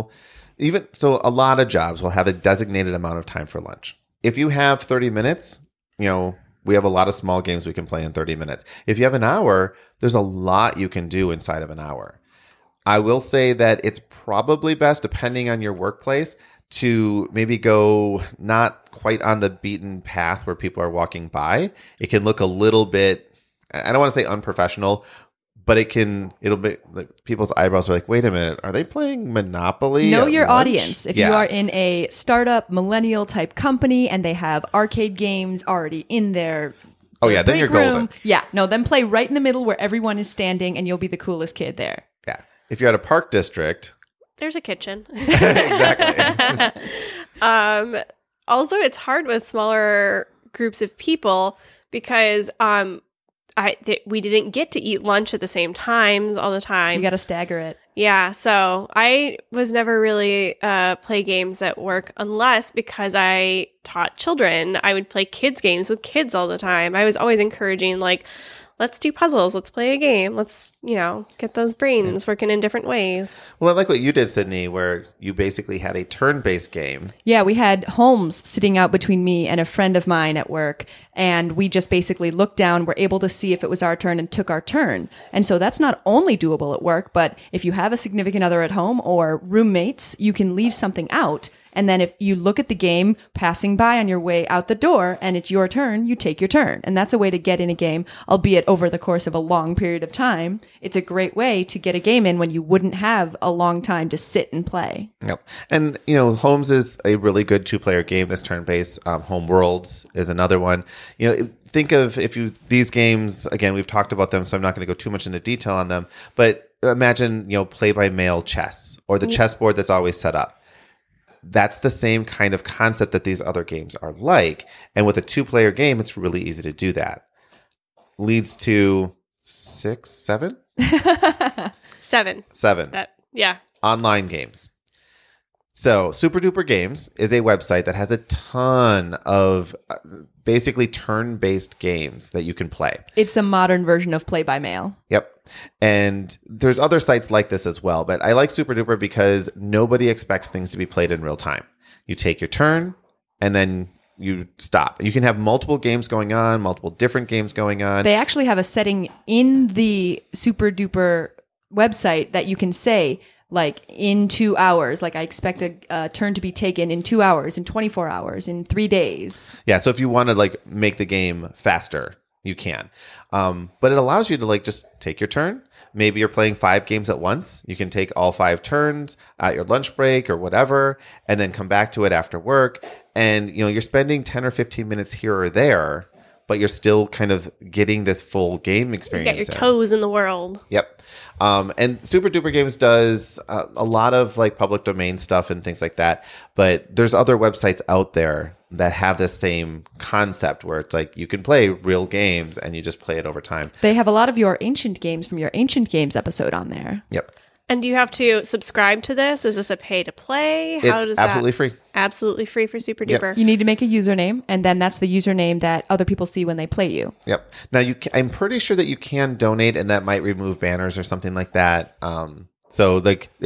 a lot of jobs will have a designated amount of time for lunch. If you have 30 minutes, we have a lot of small games we can play in 30 minutes. If you have an hour, there's a lot you can do inside of an hour. I will say that it's probably best, depending on your workplace, to maybe go not quite on the beaten path where people are walking by. It can look a little bit, I don't want to say unprofessional, but it'll be like people's eyebrows are like, wait a minute, are they playing Monopoly? Know your lunch? audience. If you are in a startup millennial type company and they have arcade games already in their then you're golden. Yeah, no, then play right in the middle where everyone is standing and you'll be the coolest kid there. Yeah. If you're at a park district, There's a kitchen. exactly. Also, it's hard with smaller groups of people because we didn't get to eat lunch at the same times all the time. You got to stagger it. Yeah, so I was never really play games at work unless because I taught children. I would play kids games with kids all the time. I was always encouraging let's do puzzles. Let's play a game. Let's, get those brains working in different ways. Well, I like what you did, Sydney, where you basically had a turn-based game. Yeah, we had Holmes sitting out between me and a friend of mine at work, and we just basically looked down, were able to see if it was our turn, and took our turn. And so that's not only doable at work, but if you have a significant other at home or roommates, you can leave something out. And then if you look at the game passing by on your way out the door and it's your turn, you take your turn. And that's a way to get in a game, albeit over the course of a long period of time. It's a great way to get a game in when you wouldn't have a long time to sit and play. Yep. And, Homes is a really good 2-player game that's turn-based. Home Worlds is another one. Think of these games, again, we've talked about them, so I'm not going to go too much into detail on them, but imagine, play-by-mail chess or the chessboard that's always set up. That's the same kind of concept that these other games are like. And with a 2-player game, it's really easy to do that. Leads to 6, 7? 7. 7. Yeah. Online games. So Super Duper Games is a website that has a ton of basically turn-based games that you can play. It's a modern version of play-by-mail. Yep. And there's other sites like this as well, but I like Super Duper because nobody expects things to be played in real time. You take your turn and then you stop. You can have multiple games going on, multiple different games going on. They actually have a setting in the Super Duper website that you can say, like, in 2 hours, like I expect a turn to be taken in 2 hours, in 24 hours, in 3 days. Yeah. So if you want to make the game faster, you can. But it allows you to just take your turn. Maybe you're playing 5 games at once. You can take all 5 turns at your lunch break or whatever, and then come back to it after work. And, you're spending 10 or 15 minutes here or there, but you're still kind of getting this full game experience. You got your toes in the world. Yep. And Super Duper Games does a lot of public domain stuff and things like that. But there's other websites out there that have this same concept where it's you can play real games and you just play it over time. They have a lot of your ancient games from your Ancient Games episode on there. Yep. And do you have to subscribe to this? Is this a pay to play? It's absolutely free. Absolutely free for Super Yep. Duper. You need to make a username, and then that's the username that other people see when they play you. Yep. Now, I'm pretty sure that you can donate, and that might remove banners or something like that. So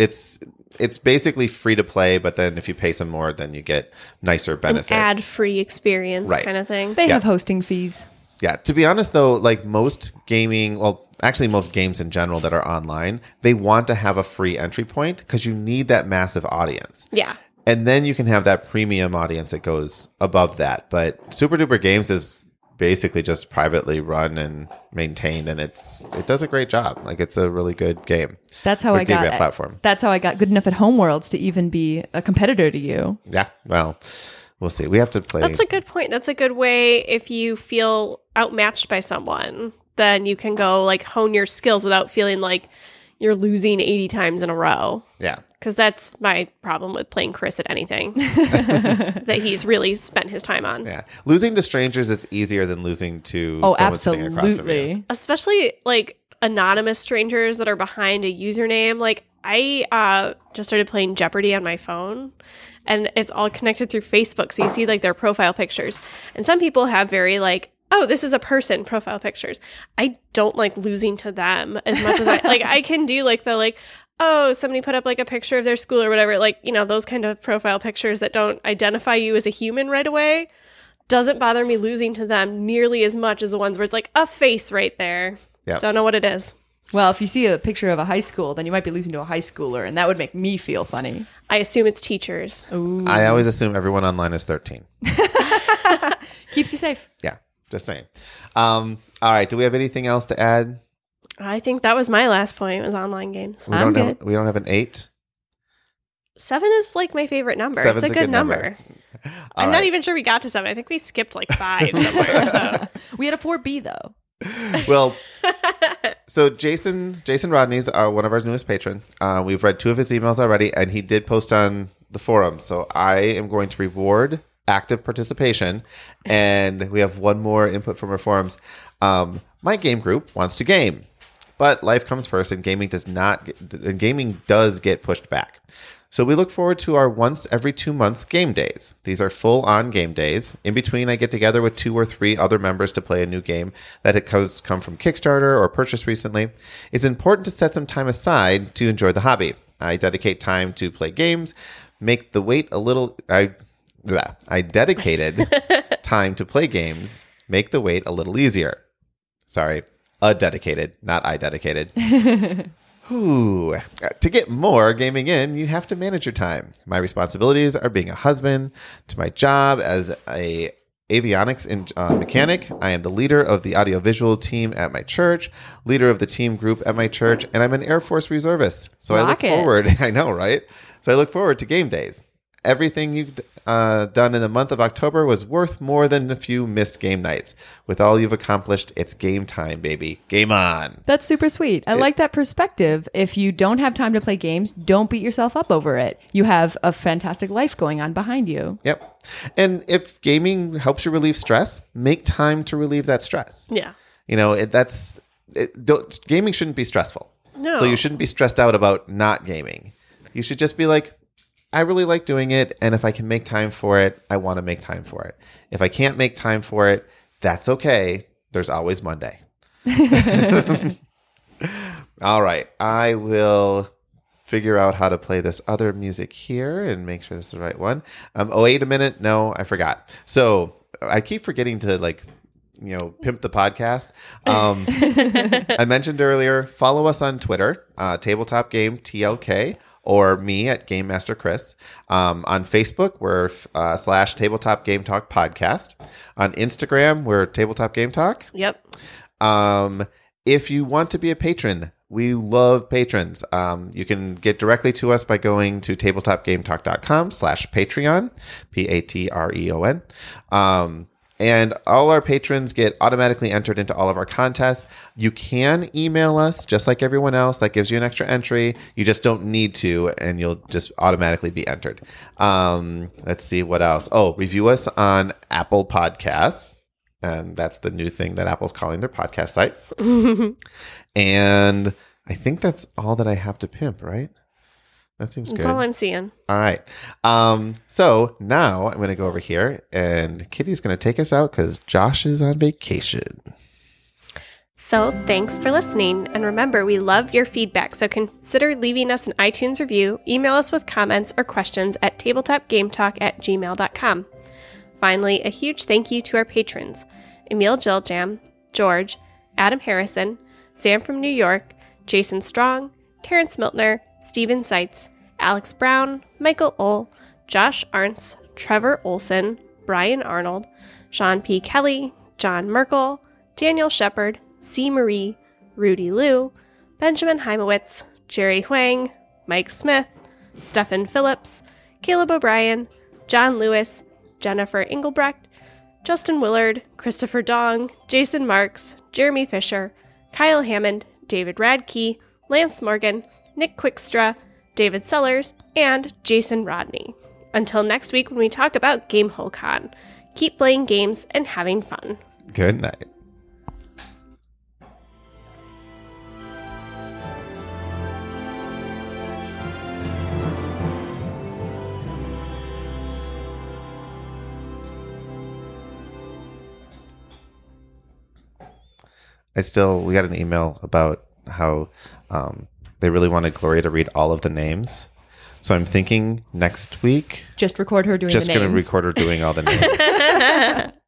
it's basically free to play, but then if you pay some more, then you get nicer benefits. An ad-free experience kind of thing. They have hosting fees. Yeah. To be honest, though, most gaming, actually most games in general that are online, they want to have a free entry point because you need that massive audience. Yeah. And then you can have that premium audience that goes above that. But Super Duper Games is basically just privately run and maintained, and it does a great job. It's a really good game. That's how I got it. Platform. That's how I got good enough at Homeworlds to even be a competitor to you. Yeah. Well, we'll see. We have to play. That's a good point. That's a good way if you feel outmatched by someone, then you can go hone your skills without feeling like you're losing 80 times in a row. Yeah. Because that's my problem with playing Chris at anything that he's really spent his time on. Yeah. Losing to strangers is easier than losing to someone sitting across from you. Especially anonymous strangers that are behind a username. I just started playing Jeopardy on my phone, and it's all connected through Facebook. So you see their profile pictures. And some people have very oh, this is a person profile pictures. I don't like losing to them as much as I can do oh, somebody put up a picture of their school or whatever, those kind of profile pictures that don't identify you as a human right away. Doesn't bother me losing to them nearly as much as the ones where it's a face right there. Yep. Don't know what it is. Well, if you see a picture of a high school, then you might be losing to a high schooler, and that would make me feel funny. I assume it's teachers. Ooh. I always assume everyone online is 13. Keeps you safe. Yeah, just saying. All right, do we have anything else to add? I think that was my last point, was online games. We don't have an 8? 7 is my favorite number. Seven's it's a good number. I'm not even sure we got to 7. I think we skipped 5 somewhere. So We had a 4B though. Well, so Jason Rodney's one of our newest patrons. We've read 2 of his emails already, and he did post on the forum. So I am going to reward active participation, and we have one more input from our forums. My game group wants to game, but life comes first, and gaming does get pushed back. So we look forward to our once every 2 months game days. These are full-on game days. In between, I get together with 2 or 3 other members to play a new game that has come from Kickstarter or purchased recently. It's important to set some time aside to enjoy the hobby. I dedicate time to play games, make the wait a little... I dedicated time to play games, make the wait a little easier. Sorry, a dedicated, not I dedicated. Ooh. To get more gaming in, you have to manage your time. My responsibilities are being a husband, to my job as a avionics mechanic. I am the leader of the audiovisual team at my church, leader of the team group at my church, and I'm an Air Force reservist. So I look forward, I know, right? So I look forward to game days. Everything you've done in the month of October was worth more than a few missed game nights. With all you've accomplished, it's game time, baby. Game on. That's super sweet. I like that perspective. If you don't have time to play games, don't beat yourself up over it. You have a fantastic life going on behind you. Yep. And if gaming helps you relieve stress, make time to relieve that stress. Yeah. You know, gaming shouldn't be stressful. No. So you shouldn't be stressed out about not gaming. You should just be like, I really like doing it, and if I can make time for it, I want to make time for it. If I can't make time for it, that's okay. There's always Monday. All right. I will figure out how to play this other music here and make sure this is the right one. Wait a minute. No, I forgot. So I keep forgetting to pimp the podcast. I mentioned earlier, follow us on Twitter, Tabletop Game TLK. Or me at Game Master Chris. On Facebook, we're / Tabletop Game Talk Podcast. On Instagram, we're Tabletop Game Talk. Yep. If you want to be a patron, we love patrons. You can get directly to us by going to tabletopgametalk.com/Patreon, Patreon. And all our patrons get automatically entered into all of our contests. You can email us just like everyone else. That gives you an extra entry. You just don't need to, and you'll just automatically be entered. Let's see what else. Oh, review us on Apple Podcasts. And that's the new thing that Apple's calling their podcast site. And I think that's all that I have to pimp, right? That seems good. That's all I'm seeing. All right. So now I'm going to go over here, and Kitty's going to take us out because Josh is on vacation. So thanks for listening. And remember, we love your feedback. So consider leaving us an iTunes review, email us with comments or questions at tabletopgametalk@gmail.com. Finally, a huge thank you to our patrons, Emil Jiljam, George, Adam Harrison, Sam from New York, Jason Strong, Terrence Miltner, Steven Seitz, Alex Brown, Michael Ohl, Josh Arntz, Trevor Olson, Brian Arnold, Sean P. Kelly, John Merkel, Daniel Shepard, C. Marie, Rudy Liu, Benjamin Heimowitz, Jerry Huang, Mike Smith, Stephen Phillips, Caleb O'Brien, John Lewis, Jennifer Engelbrecht, Justin Willard, Christopher Dong, Jason Marks, Jeremy Fisher, Kyle Hammond, David Radke, Lance Morgan, Nick Quickstra, David Sellers, and Jason Rodney. Until next week when we talk about GameholeCon, keep playing games and having fun. Good night. We got an email about how they really wanted Gloria to read all of the names. So I'm thinking next week. Just record her doing the names. Just going to record her doing all the names.